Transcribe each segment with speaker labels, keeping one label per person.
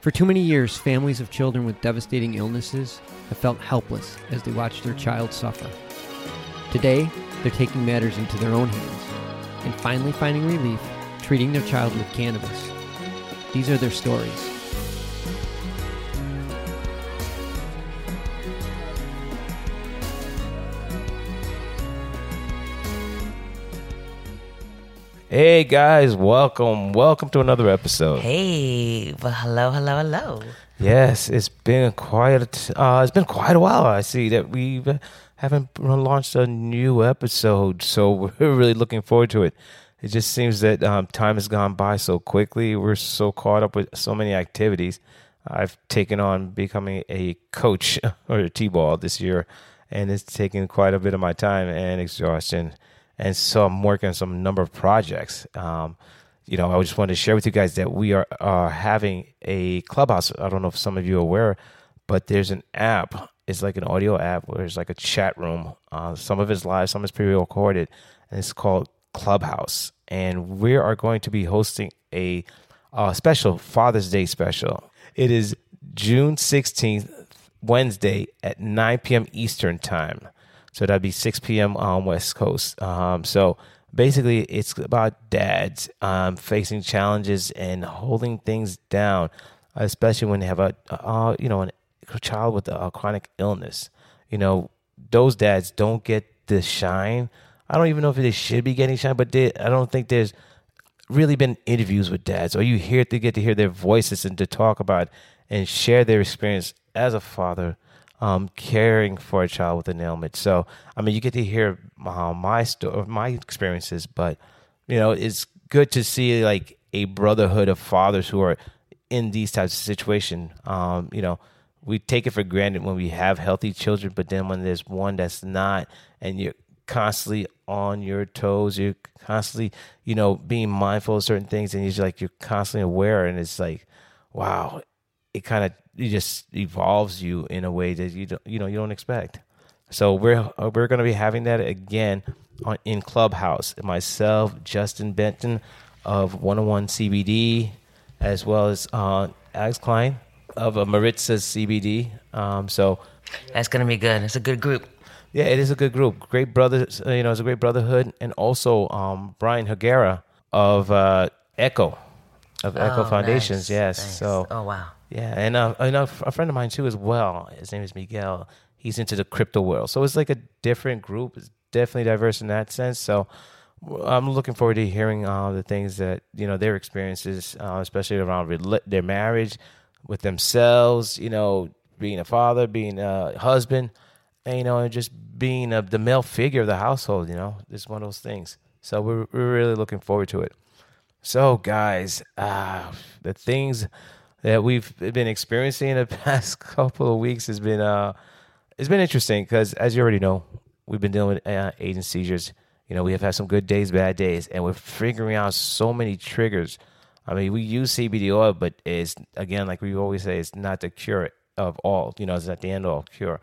Speaker 1: For too many years, families of children with devastating illnesses have felt helpless as they watch their child suffer. Today, they're taking matters into their own hands and finally finding relief treating their child with cannabis. These are their stories.
Speaker 2: Hey guys, welcome to another episode.
Speaker 3: Hey, well, hello.
Speaker 2: Yes, it's been quite a while. I see that we haven't launched a new episode, so we're really looking forward to it. It just seems that time has gone by so quickly. We're so caught up with so many activities. I've taken on becoming a coach or a T-ball this year, and it's taken quite a bit of my time and exhaustion. And so I'm working on some number of projects. I just wanted to share with you guys that we are having a clubhouse. I don't know if some of you are aware, but there's an app. It's like an audio app where it's like a chat room. Some of it's live, some is pre-recorded, and it's called Clubhouse. And we are going to be hosting a special Father's Day special. It is June 16th, Wednesday at 9 p.m. Eastern Time. So that'd be 6 p.m. on West Coast. So basically, it's about dads facing challenges and holding things down, especially when they have a child with a chronic illness. You know, those dads don't get the shine. I don't even know if they should be getting shine, but I don't think there's really been interviews with dads, or you get to hear their voices and to talk about and share their experience as a father. Caring for a child with an ailment. So, you get to hear my experiences, but, it's good to see like a brotherhood of fathers who are in these types of situations. We take it for granted when we have healthy children, but then when there's one that's not, and you're constantly on your toes, you're constantly, being mindful of certain things, and you're constantly aware, and it's like, wow, it just evolves you in a way that you don't expect. So we're going to be having that again in Clubhouse. Myself, Justin Benton of 101 CBD, as well as Alex Klein of Maritza CBD. So
Speaker 3: That's going to be good. It's a good group.
Speaker 2: Yeah, it is a good group. Great brothers. It's a great brotherhood, and also Brian Higuera of Echo Foundations.
Speaker 3: Nice,
Speaker 2: Yes.
Speaker 3: nice.
Speaker 2: So.
Speaker 3: Oh wow.
Speaker 2: Yeah, and a friend of mine too as well. His name is Miguel. He's into the crypto world, so it's like a different group. It's definitely diverse in that sense. So I'm looking forward to hearing the things that their experiences, especially around their marriage, with themselves. Being a father, being a husband, and just being the male figure of the household. It's one of those things. So we're really looking forward to it. So guys, the things that we've been experiencing in the past couple of weeks has been it's been interesting because, as you already know, we've been dealing with agent seizures. We have had some good days, bad days, and we're figuring out so many triggers. We use CBD oil, but it's, again, like we always say, it's not the cure of all. It's not the end all cure.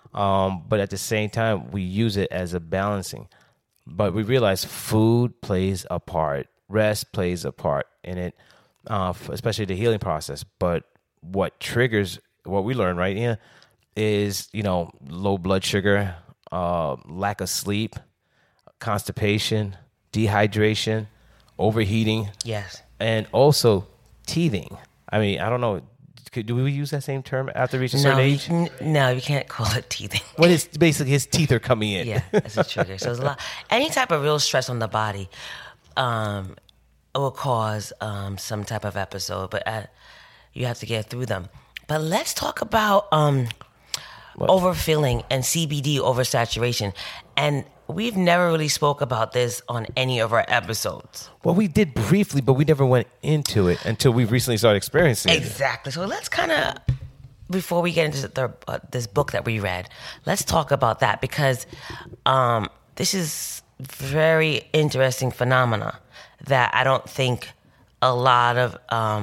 Speaker 2: But at the same time, we use it as a balancing. But we realize food plays a part, rest plays a part in it. Especially the healing process. But what triggers what we learn, right? Yeah, is low blood sugar, lack of sleep, constipation, dehydration, overheating.
Speaker 3: Yes.
Speaker 2: And also teething. I don't know. Do we use that same term after reaching a certain age?
Speaker 3: No, you can't call it teething.
Speaker 2: What is basically his teeth are coming in?
Speaker 3: Yeah, that's a trigger. So there's a lot. Any type of real stress on the body. Will cause some type of episode, but you have to get through them. But let's talk about overfilling and CBD oversaturation. And we've never really spoke about this on any of our episodes.
Speaker 2: Well, we did briefly, but we never went into it until we recently started experiencing it.
Speaker 3: Exactly. So let's kind of, before we get into this book that we read, let's talk about that, because this is very interesting phenomena that I don't think a lot of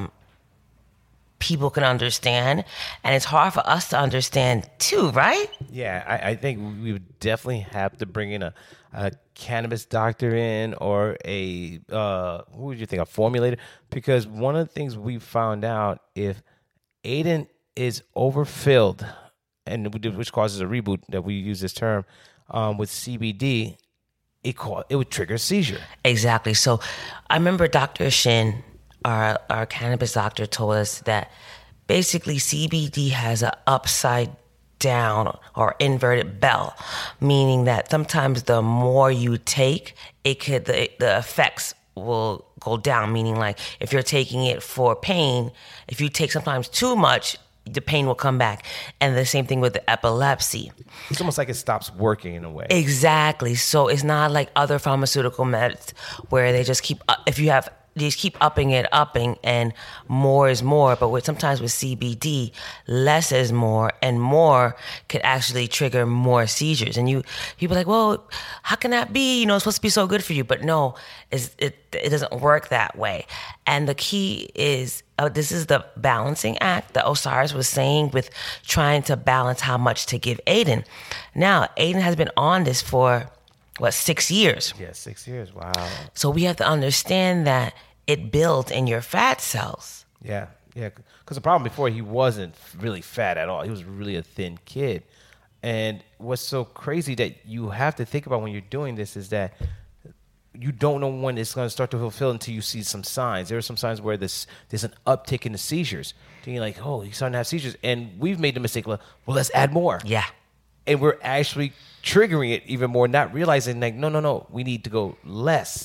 Speaker 3: people can understand, and it's hard for us to understand too, right?
Speaker 2: Yeah, I think we would definitely have to bring in a cannabis doctor in, or a who would you think, a formulator? Because one of the things we found out, if Aiden is overfilled, and which causes a reboot that we use this term with CBD. It would trigger a seizure.
Speaker 3: Exactly. So I remember Dr. Shin, our cannabis doctor, told us that basically CBD has an upside down or inverted bell, meaning that sometimes the more you take, the effects will go down, meaning like if you're taking it for pain, if you take sometimes too much, the pain will come back. And the same thing with the epilepsy.
Speaker 2: It's almost like it stops working in a way.
Speaker 3: Exactly. So it's not like other pharmaceutical meds where they just keep, they just keep upping, and more is more. But sometimes with CBD, less is more, and more could actually trigger more seizures. And people are like, well, how can that be? It's supposed to be so good for you. But no, it doesn't work that way. And the key is, this is the balancing act that Osiris was saying with trying to balance how much to give Aiden. Now, Aiden has been on this for 6 years.
Speaker 2: Yeah, 6 years. Wow.
Speaker 3: So we have to understand that it builds in your fat cells.
Speaker 2: Yeah. Because the problem before, he wasn't really fat at all. He was really a thin kid. And what's so crazy that you have to think about when you're doing this is that you don't know when it's going to start to fulfill until you see some signs. There are some signs where there's an uptick in the seizures. Then you're like, oh, he's starting to have seizures. And we've made the mistake, well, let's add more.
Speaker 3: Yeah.
Speaker 2: And we're actually triggering it even more, not realizing like, no, we need to go less.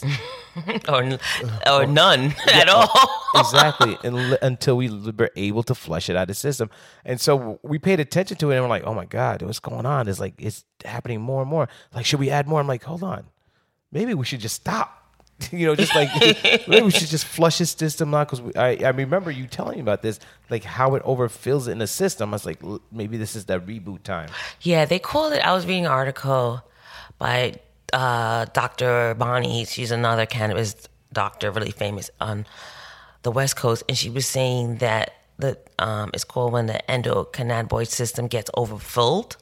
Speaker 3: or none at all.
Speaker 2: Exactly. Until we were able to flush it out of the system. And so we paid attention to it and we're like, oh my God, what's going on? It's happening more and more. Like, should we add more? I'm like, hold on. Maybe we should just stop. Just like maybe we should just flush his system out, because I remember you telling me about this, like how it overfills it in the system. I was like, maybe this is that reboot time.
Speaker 3: Yeah, they call it. I was reading an article by Dr. Bonnie. She's another cannabis doctor, really famous on the West Coast, and she was saying that it's called when the endocannabinoid system gets overfilled,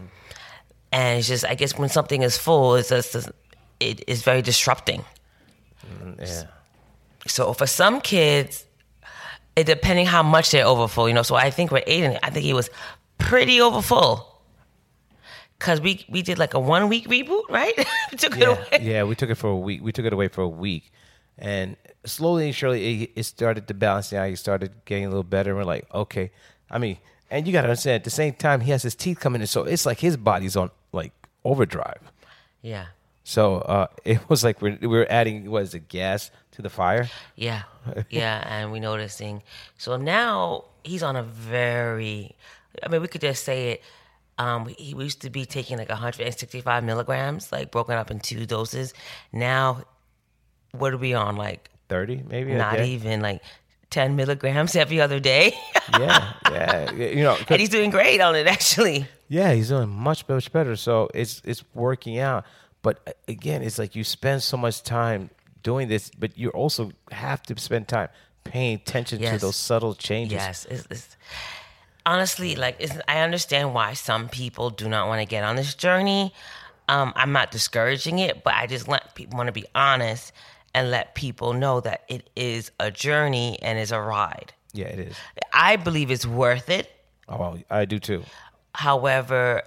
Speaker 3: and it's just, I guess when something is full, it is very disrupting.
Speaker 2: Yeah.
Speaker 3: So for some kids, depending how much they're overfull, so I think with Aiden, I think he was pretty overfull. Because we did like a 1 week reboot, right? We took it away.
Speaker 2: Yeah, we took it for a week. We took it away for a week. And slowly and surely, it started to balance out. He started getting a little better. And we're like, okay. I mean, and you got to understand, at the same time, he has his teeth coming in. So it's like his body's on like overdrive.
Speaker 3: Yeah.
Speaker 2: So it was like we were adding, gas to the fire?
Speaker 3: Yeah. Yeah, and we're noticing. So now he's on we could just say it. He used to be taking like 165 milligrams, like broken up in 2 doses. Now, what are we on? Like
Speaker 2: 30, maybe?
Speaker 3: Not even, like 10 milligrams every other day.
Speaker 2: Yeah.
Speaker 3: And he's doing great on it, actually.
Speaker 2: Yeah, he's doing much better. So it's working out. But again, it's like you spend so much time doing this, but you also have to spend time paying attention to those subtle changes.
Speaker 3: Yes. Honestly, I understand why some people do not want to get on this journey. I'm not discouraging it, but I just want to be honest and let people know that it is a journey and is a ride.
Speaker 2: Yeah, it is.
Speaker 3: I believe it's worth it.
Speaker 2: Oh, I do too.
Speaker 3: However,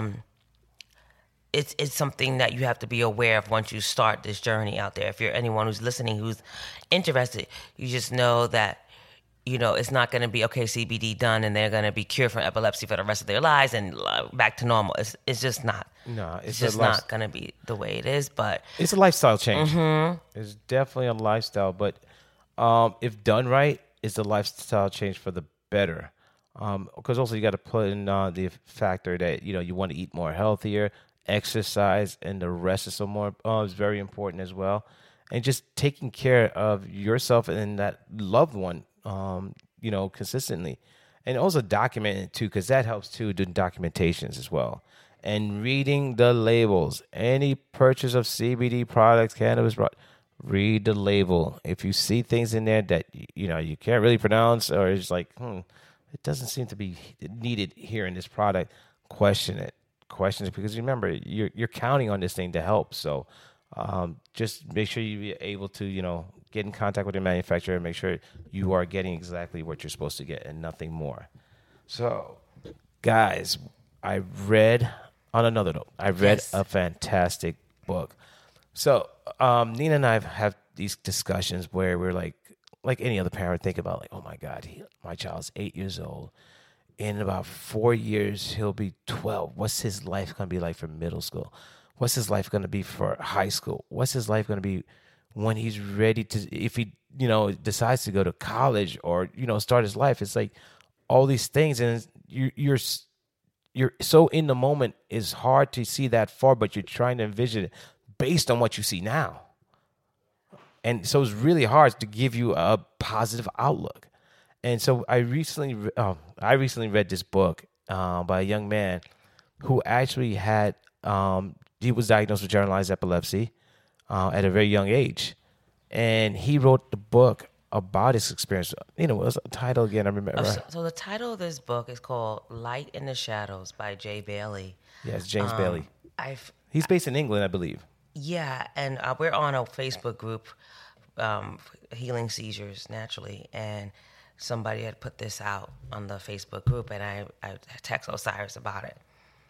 Speaker 3: it's something that you have to be aware of once you start this journey out there. If you're anyone who's listening who's interested, you just know that, it's not going to be, okay, CBD done, and they're going to be cured from epilepsy for the rest of their lives and back to normal. It's just not.
Speaker 2: No,
Speaker 3: it's just not going to be the way it is. But
Speaker 2: it's a lifestyle change. Mm-hmm. It's definitely a lifestyle. But if done right, it's a lifestyle change for the better. Because also you got to put in the factor that, you want to eat more healthier, exercise, and the rest is is very important as well. And just taking care of yourself and that loved one, consistently. And also documenting it too, because that helps too, doing documentations as well. And reading the labels. Any purchase of CBD products, cannabis products, read the label. If you see things in there that, you can't really pronounce, or it's like, it doesn't seem to be needed here in this product, question it, because remember, you're counting on this thing to help. So just make sure you be able to, get in contact with your manufacturer and make sure you are getting exactly what you're supposed to get and nothing more. So, guys, I read, on another note, I read a fantastic book. So, Nina and I have these discussions where we're like any other parent, think about like, oh my God, my child's 8 years old. In about 4 years, he'll be 12. What's his life going to be like for middle school? What's his life going to be for high school? What's his life going to be when he's ready to, if he, decides to go to college or, start his life? It's like all these things. And you're so in the moment, it's hard to see that far, but you're trying to envision it based on what you see now. And so it's really hard to give you a positive outlook. And so I recently read this book by a young man who actually had he was diagnosed with generalized epilepsy at a very young age, and he wrote the book about his experience. What was the title again? I remember.
Speaker 3: So the title of this book is called "Light in the Shadows" by Jay Bailey.
Speaker 2: Yes, James Bailey. He's based in England, I believe.
Speaker 3: Yeah, and we're on a Facebook group, Healing Seizures Naturally, and somebody had put this out on the Facebook group, and I text Osiris about it.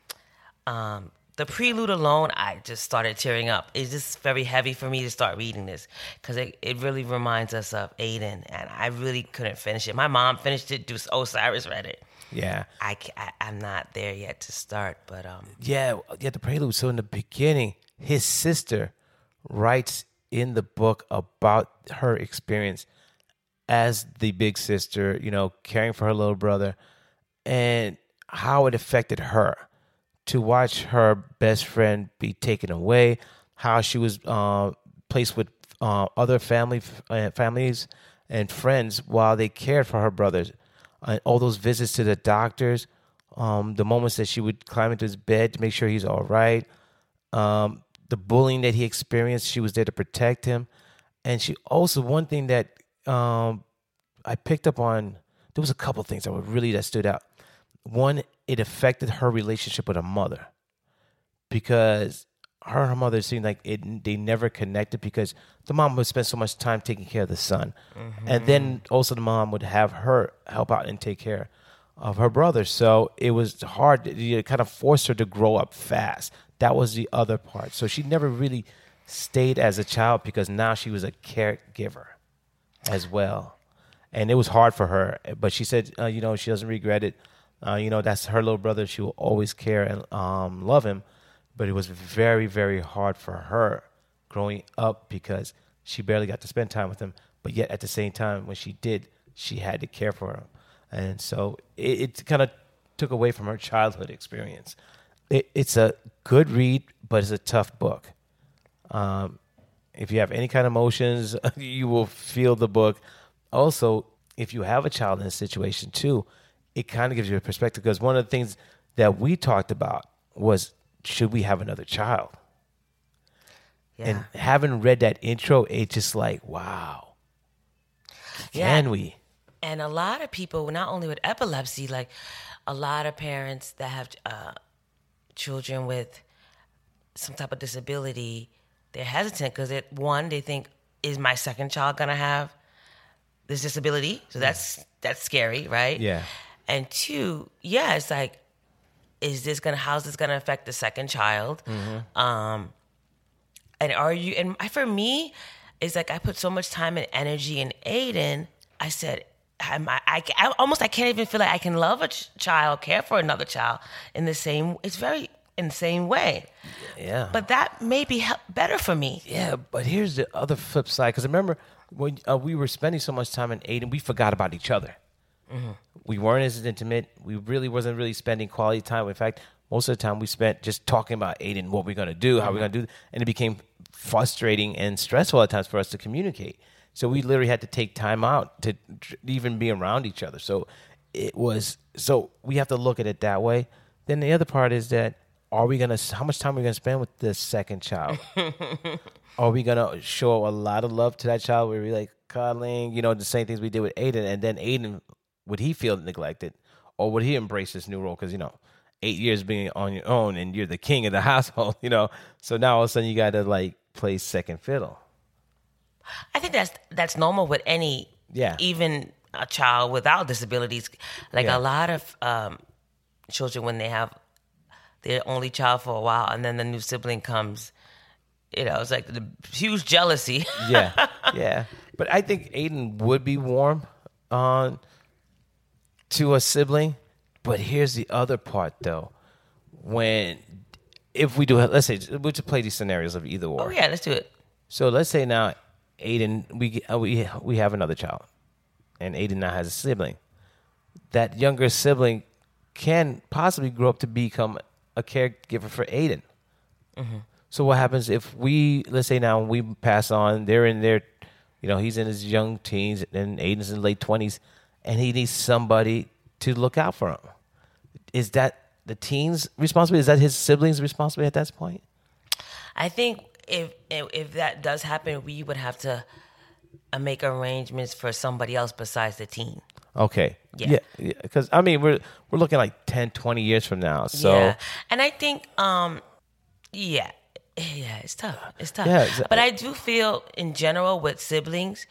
Speaker 3: The prelude alone, I just started tearing up. It's just very heavy for me to start reading this because it really reminds us of Aiden, and I really couldn't finish it. My mom finished it, Osiris read it.
Speaker 2: Yeah.
Speaker 3: I'm not there yet to start, but...
Speaker 2: Yeah, the prelude. So in the beginning, his sister writes in the book about her experience as the big sister, caring for her little brother, and how it affected her to watch her best friend be taken away, how she was placed with other families and friends while they cared for her brothers. All those visits to the doctors, the moments that she would climb into his bed to make sure he's all right, the bullying that he experienced, she was there to protect him. And she also, one thing that I picked up on, there was a couple things that stood out. One, it affected her relationship with her mother because her and her mother seemed like they never connected because the mom would spend so much time taking care of the son. Mm-hmm. And then also the mom would have her help out and take care of her brother. So it was hard. It kind of forced her to grow up fast. That was the other part. So she never really stayed as a child because now she was a caregiver as well. And it was hard for her. But she said, she doesn't regret it. That's her little brother. She will always care and love him. But it was very, very hard for her growing up because she barely got to spend time with him. But yet at the same time, when she did, she had to care for him. And so it kind of took away from her childhood experience. It's a good read, but it's a tough book. If you have any kind of emotions, you will feel the book. Also, if you have a child in a situation too, it kind of gives you a perspective because one of the things that we talked about was, should we have another child? Yeah. And having read that intro, it's just like, wow, can we?
Speaker 3: And a lot of people, not only with epilepsy, like a lot of parents that have children with some type of disability, they're hesitant because they think, is my second child going to have this disability? So that's scary, right?
Speaker 2: Yeah.
Speaker 3: And two, it's like, how's this gonna affect the second child? Mm-hmm. And for me, it's like I put so much time and energy in Aiden. I said, I can't even feel like I can love a child, care for another child in the same way.
Speaker 2: Yeah.
Speaker 3: But that may be better for me.
Speaker 2: Yeah, but here's the other flip side. Because remember, when we were spending so much time in Aiden, we forgot about each other. Mm-hmm. We weren't as intimate. We really wasn't really spending quality time. In fact, most of the time we spent just talking about Aiden, what we're going to do, how we're going to do. And it became frustrating and stressful at times for us to communicate. So we literally had to take time out to even be around each other. So we have to look at it that way. Then the other part is that, how much time are we going to spend with the second child? Are we going to show a lot of love to that child where we're like cuddling, the same things we did with Aiden, and then Aiden, would he feel neglected, or would he embrace this new role? Because 8 years being on your own and you're the king of the household, So now all of a sudden you got to play second fiddle.
Speaker 3: I think that's normal with any,
Speaker 2: Yeah.
Speaker 3: even a child without disabilities. Like
Speaker 2: Yeah.
Speaker 3: a lot of children, when they have their only child for a while, and then the new sibling comes, it's like the huge jealousy.
Speaker 2: Yeah, yeah. But I think Aiden would be warm to a sibling. But here's the other part, though. If we do, let's say, we'll just play these scenarios of either or.
Speaker 3: Oh yeah, let's do it.
Speaker 2: So let's say now, Aiden, we have another child, and Aiden now has a sibling. That younger sibling can possibly grow up to become a caregiver for Aiden.
Speaker 3: Mm-hmm.
Speaker 2: So what happens if let's say now we pass on, they're in their, he's in his young teens and Aiden's in late 20s, and he needs somebody to look out for him. Is that the teen's responsibility? Is that his siblings' responsibility at that point?
Speaker 3: I think if that does happen, we would have to make arrangements for somebody else besides the teen.
Speaker 2: Okay.
Speaker 3: Yeah.
Speaker 2: Because, we're looking like 10, 20 years from now. So.
Speaker 3: Yeah. And I think, it's tough. It's tough.
Speaker 2: Yeah,
Speaker 3: but I do feel, in general, with siblings,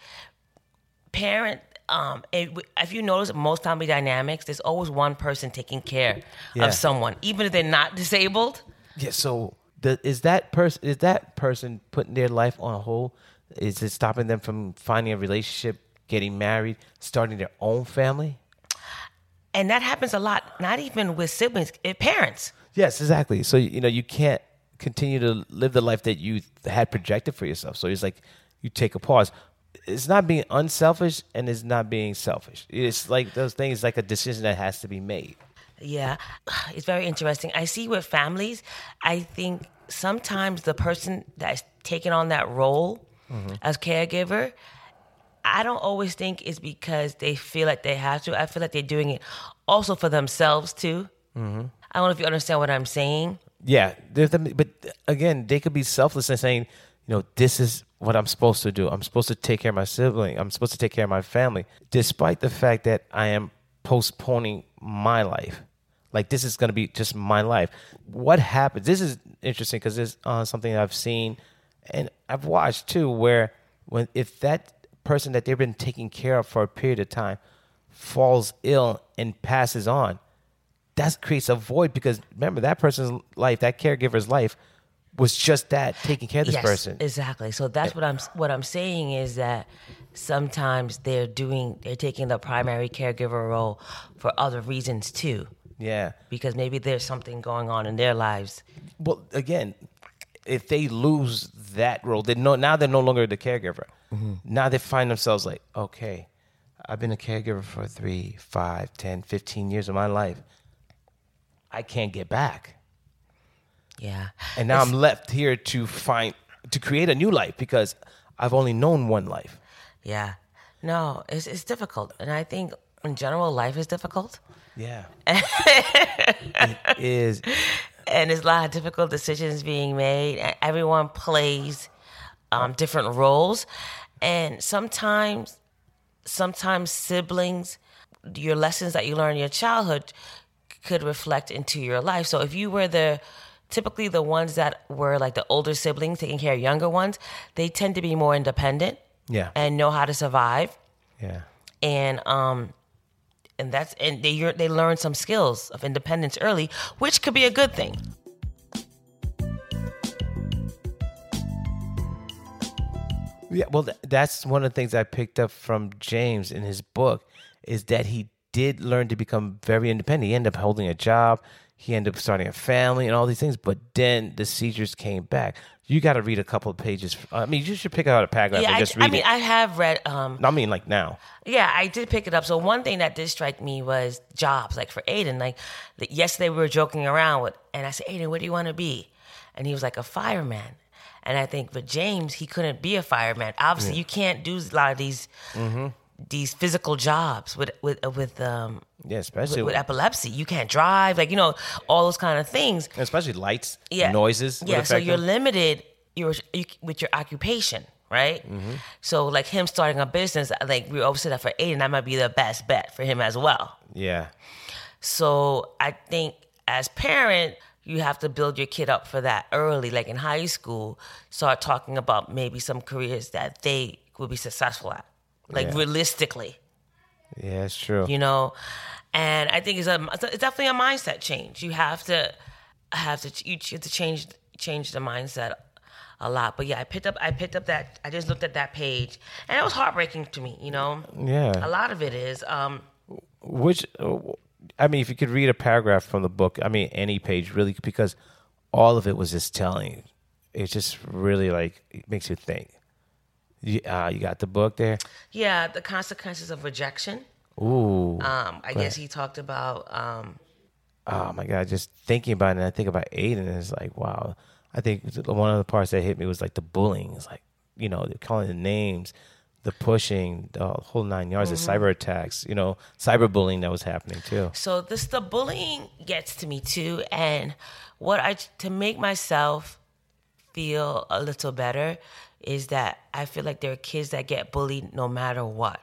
Speaker 3: if you notice most family dynamics, there's always one person taking care of someone, even if they're not disabled.
Speaker 2: Yeah. So is that person putting their life on hold? Is it stopping them from finding a relationship, getting married, starting their own family?
Speaker 3: And that happens a lot, not even with siblings, parents.
Speaker 2: Yes, exactly. So, you can't continue to live the life that you had projected for yourself. So it's like you take a pause. It's not being unselfish and it's not being selfish. It's like those things, like a decision that has to be made.
Speaker 3: Yeah, it's very interesting. I see with families, I think sometimes the person that's taking on that role as caregiver, I don't always think it's because they feel like they have to. I feel like they're doing it also for themselves too. Mm-hmm. I don't know if you understand what I'm saying.
Speaker 2: Yeah, but again, they could be selfless and saying, this is what I'm supposed to do. I'm supposed to take care of my sibling. I'm supposed to take care of my family, despite the fact that I am postponing my life. Like, this is going to be just my life. What happens? This is interesting because it's something I've seen and I've watched too, where if that person that they've been taking care of for a period of time falls ill and passes on, that creates a void, because remember, that person's life, that caregiver's life, was just that, taking care of this person.
Speaker 3: Exactly. So that's what I'm saying is that sometimes they're taking the primary caregiver role for other reasons too.
Speaker 2: Yeah.
Speaker 3: Because maybe there's something going on in their lives.
Speaker 2: Well, again, if they lose that role, now they're no longer the caregiver. Mm-hmm. Now they find themselves like, okay, I've been a caregiver for 3, 5, 10, 15 years of my life. I can't get back.
Speaker 3: Yeah.
Speaker 2: And now I'm left here to create a new life because I've only known one life.
Speaker 3: Yeah. No, it's difficult. And I think in general, life is difficult.
Speaker 2: Yeah. It is.
Speaker 3: And there's a lot of difficult decisions being made. Everyone plays different roles. And sometimes siblings, your lessons that you learn in your childhood could reflect into your life. So if you were typically the ones that were like the older siblings taking care of younger ones, they tend to be more independent.
Speaker 2: Yeah.
Speaker 3: And know how to survive.
Speaker 2: Yeah.
Speaker 3: And they learn some skills of independence early, which could be a good thing.
Speaker 2: Yeah, well, that's one of the things I picked up from James in his book, is that he did learn to become very independent. He ended up holding a job. He ended up starting a family and all these things. But then the seizures came back. You got to read a couple of pages. You should pick out a paragraph and just read it.
Speaker 3: I have read.
Speaker 2: Like now.
Speaker 3: Yeah, I did pick it up. So one thing that did strike me was jobs. Like for Aiden, yesterday we were joking around and I said, Aiden, what do you want to be? And he was like, a fireman. And I think for James, he couldn't be a fireman. Obviously, you can't do a lot of these physical jobs with
Speaker 2: especially
Speaker 3: with epilepsy. You can't drive, all those kind of things.
Speaker 2: Especially lights, noises.
Speaker 3: Yeah, so you're limited with your occupation, right? Mm-hmm. So like him starting a business, we always said that for Aiden, that might be the best bet for him as well.
Speaker 2: Yeah.
Speaker 3: So I think as parent, you have to build your kid up for that early, like in high school, start talking about maybe some careers that they will be successful at, like
Speaker 2: Yeah.
Speaker 3: realistically,
Speaker 2: Yeah, it's true.
Speaker 3: you know. And I think it's definitely a mindset change. You have to change the mindset a lot. But yeah, I picked up that, I just looked at that page, and it was heartbreaking to me, you know.
Speaker 2: Yeah.
Speaker 3: A lot of it is.
Speaker 2: Which, I mean, if you could read a paragraph from the book, I mean, any page really, because all of it was just telling. It's just really like, it makes you think. You got the book there?
Speaker 3: Yeah, the consequences of rejection.
Speaker 2: Ooh.
Speaker 3: I guess he talked about.
Speaker 2: Oh my God, just thinking about it, and I think about Aiden, and it's like, wow. I think one of the parts that hit me was like the bullying. It's like, you know, they're calling the names, the pushing, the whole 9 yards, the cyber attacks, you know, cyberbullying that was happening too.
Speaker 3: So the bullying gets to me too, and to make myself feel a little better is that I feel like there are kids that get bullied no matter what.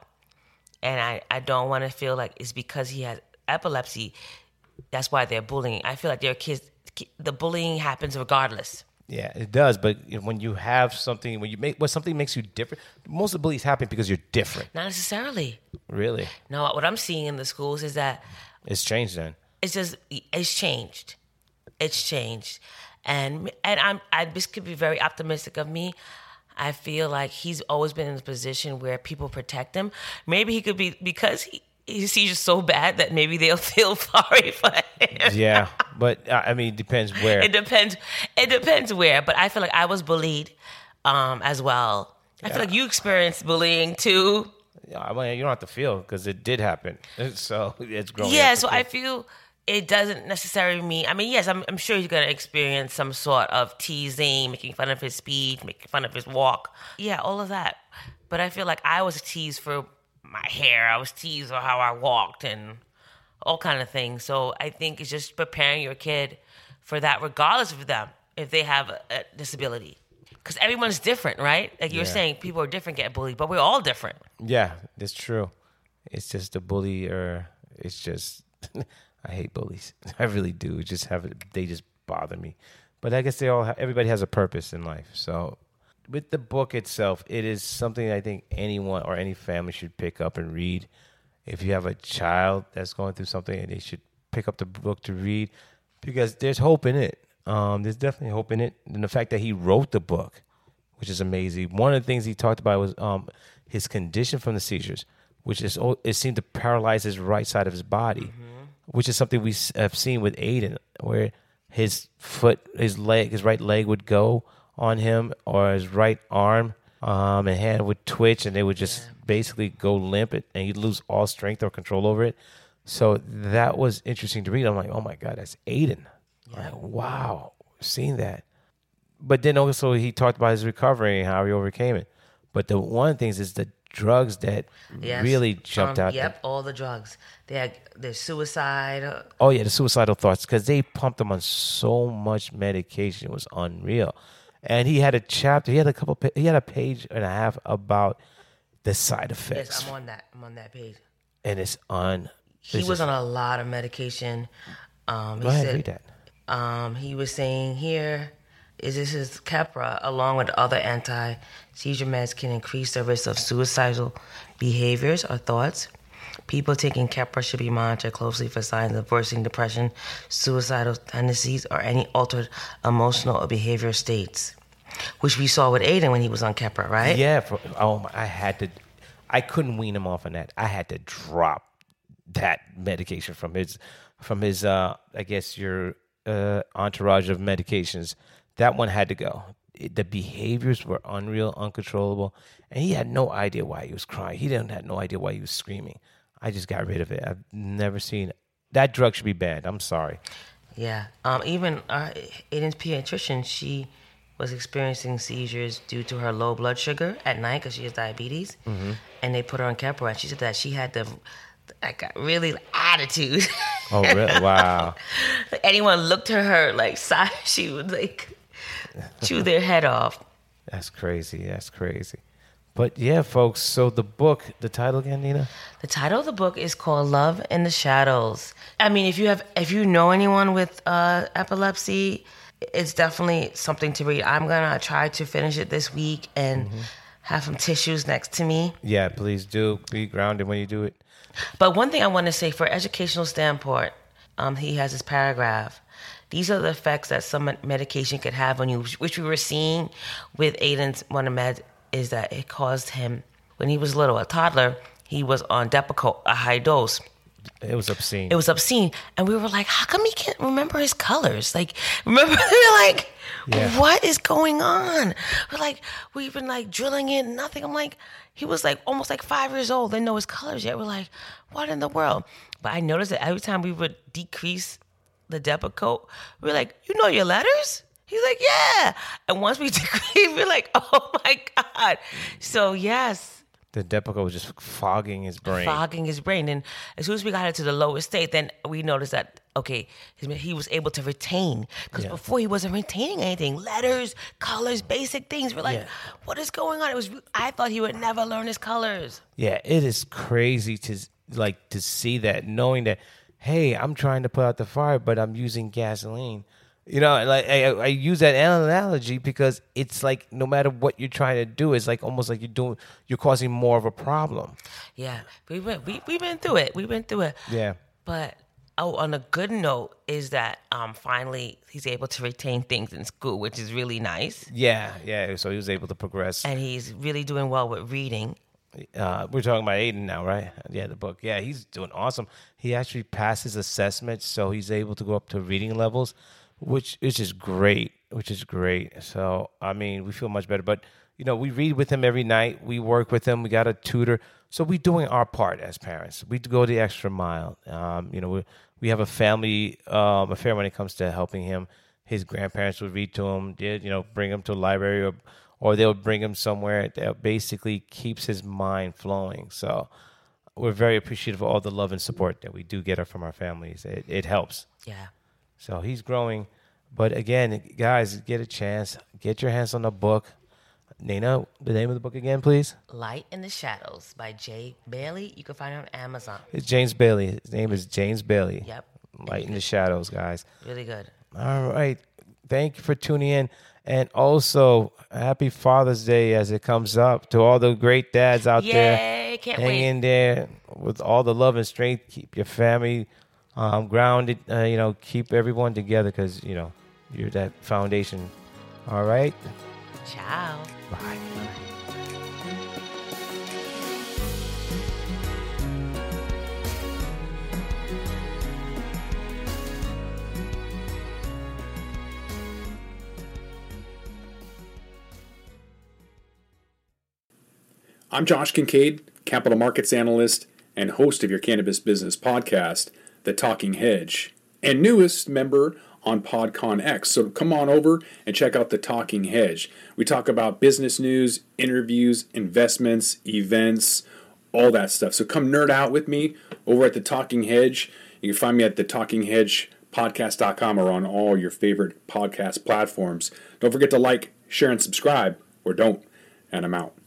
Speaker 3: And I don't want to feel like it's because he has epilepsy, that's why they're bullying. I feel like there are kids, the bullying happens regardless.
Speaker 2: Yeah, it does. But when you have something, when something makes you different, most of the bullies happen because you're different.
Speaker 3: Not necessarily.
Speaker 2: Really?
Speaker 3: No, what I'm seeing in the schools is that
Speaker 2: It's changed then.
Speaker 3: it's changed. It's changed. And this could be very optimistic of me. I feel like he's always been in a position where people protect him. Maybe he could be, because his seizure's so bad that maybe they'll feel sorry for him.
Speaker 2: Yeah, but I mean, it depends where.
Speaker 3: It depends where. But I feel like I was bullied as well. I feel like you experienced bullying too.
Speaker 2: I mean, you don't have to feel, because it did happen. So it's growing.
Speaker 3: Yeah,
Speaker 2: up
Speaker 3: so
Speaker 2: to
Speaker 3: I feel it doesn't necessarily mean, I mean, yes, I'm sure he's going to experience some sort of teasing, making fun of his speech, making fun of his walk. Yeah, all of that. But I feel like I was teased for my hair. I was teased for how I walked and all kind of things. So I think it's just preparing your kid for that, regardless of them, if they have a disability. Because everyone's different, right? Like you were saying, people are different, get bullied, but we're all different.
Speaker 2: Yeah, that's true. It's just the bully, or it's just I hate bullies. I really do. They just bother me. But I guess everybody has a purpose in life. So with the book itself, it is something I think anyone or any family should pick up and read. If you have a child that's going through something, they should pick up the book to read, because there's hope in it. There's definitely hope in it. And the fact that he wrote the book, which is amazing. One of the things he talked about was his condition from the seizures, which is it seemed to paralyze his right side of his body, which is something we have seen with Aiden, where his right leg would go on him, or his right arm and hand would twitch, and they would just basically go limp, and he'd lose all strength or control over it. So that was interesting to read. I'm like, oh my God, that's Aiden. Like, wow, seeing that. But then also he talked about his recovery and how he overcame it. But the one of the things is the drugs that really jumped out.
Speaker 3: Yep, all the drugs. There's suicide.
Speaker 2: Oh yeah, the suicidal thoughts, because they pumped him on so much medication. It was unreal. And he had a chapter. He had a page and a half about the side effects.
Speaker 3: Yes, I'm on that page.
Speaker 2: And it's
Speaker 3: He was on a lot of medication.
Speaker 2: Go ahead, read that.
Speaker 3: He was saying here, this is Keppra, along with other anti-seizure meds, can increase the risk of suicidal behaviors or thoughts. People taking Keppra should be monitored closely for signs of worsening depression, suicidal tendencies, or any altered emotional or behavioral states, which we saw with Aiden when he was on Keppra, right?
Speaker 2: Yeah. I couldn't wean him off on that. I had to drop that medication from his I guess your entourage of medications. That one had to go. The behaviors were unreal, uncontrollable, and he had no idea why he was crying. He had no idea why he was screaming. I just got rid of it. I've never seen it. That drug should be banned. I'm sorry.
Speaker 3: Yeah. Even Aiden's pediatrician, she was experiencing seizures due to her low blood sugar at night because she has diabetes, and they put her on Keppra, and she said that she had really attitude.
Speaker 2: Oh, really? Wow.
Speaker 3: Anyone looked at her she would chew their head off.
Speaker 2: That's crazy. But yeah, folks, so the book, the title again, Nina?
Speaker 3: The title of the book is called Love in the Shadows. I mean, if you know anyone with epilepsy, it's definitely something to read. I'm going to try to finish it this week and have some tissues next to me.
Speaker 2: Yeah, please do. Be grounded when you do it.
Speaker 3: But one thing I want to say, for educational standpoint, he has this paragraph. These are the effects that some medication could have on you, which we were seeing with Aiden's Monomed, is that it caused him, when he was little, a toddler, he was on Depakote, a high dose.
Speaker 2: It was obscene.
Speaker 3: It was obscene. And we were like, how come he can't remember his colors? Like, remember, we're like, what is going on? We've been like drilling in, nothing. I'm like, he was like almost like 5 years old, didn't know his colors yet. We're like, what in the world? But I noticed that every time we would decrease the Depakote, we were like, you know your letters? He's like, yeah. And once we decrease, we're like, oh my God. So yes.
Speaker 2: The Depakote was just fogging his brain.
Speaker 3: And as soon as we got it to the lowest state, then we noticed that, okay, he was able to retain. Because before he wasn't retaining anything. Letters, colors, basic things. We're like, what is going on? I thought he would never learn his colors.
Speaker 2: Yeah, it is crazy to see that, knowing that, hey, I'm trying to put out the fire, but I'm using gasoline. You know, like I use that analogy because it's like no matter what you're trying to do, it's like almost like you're causing more of a problem.
Speaker 3: Yeah, we've been through it.
Speaker 2: Yeah.
Speaker 3: But on a good note is that finally he's able to retain things in school, which is really nice.
Speaker 2: Yeah. So he was able to progress,
Speaker 3: and he's really doing well with reading.
Speaker 2: We're talking about Aiden now, right? Yeah, the book. Yeah, he's doing awesome. He actually passed his assessment, so he's able to go up to reading levels, which is just great. So, I mean, we feel much better. But, you know, we read with him every night. We work with him. We got a tutor. So we're doing our part as parents. We go the extra mile. You know, we have a family affair when it comes to helping him. His grandparents would read to him, bring him to a library or they'll bring him somewhere that basically keeps his mind flowing. So we're very appreciative of all the love and support that we do get from our families. It helps.
Speaker 3: Yeah.
Speaker 2: So he's growing. But again, guys, get a chance. Get your hands on the book. Nina, the name of the book again, please?
Speaker 3: Light in the Shadows by Jay Bailey. You can find it on Amazon.
Speaker 2: It's James Bailey. His name is James Bailey.
Speaker 3: Yep.
Speaker 2: Light in the Shadows, guys.
Speaker 3: Really good.
Speaker 2: All right. Thank you for tuning in. And also, happy Father's Day as it comes up to all the great dads out there.
Speaker 3: Can't
Speaker 2: Hang
Speaker 3: wait.
Speaker 2: in there with all the love and strength. Keep your family grounded. Keep everyone together because, you're that foundation. All right?
Speaker 3: Ciao.
Speaker 2: Bye.
Speaker 4: I'm Josh Kincaid, capital markets analyst and host of your cannabis business podcast, The Talking Hedge, and newest member on PodCon X. So come on over and check out The Talking Hedge. We talk about business news, interviews, investments, events, all that stuff. So come nerd out with me over at The Talking Hedge. You can find me at thetalkinghedgepodcast.com or on all your favorite podcast platforms. Don't forget to like, share, and subscribe, or don't. And I'm out.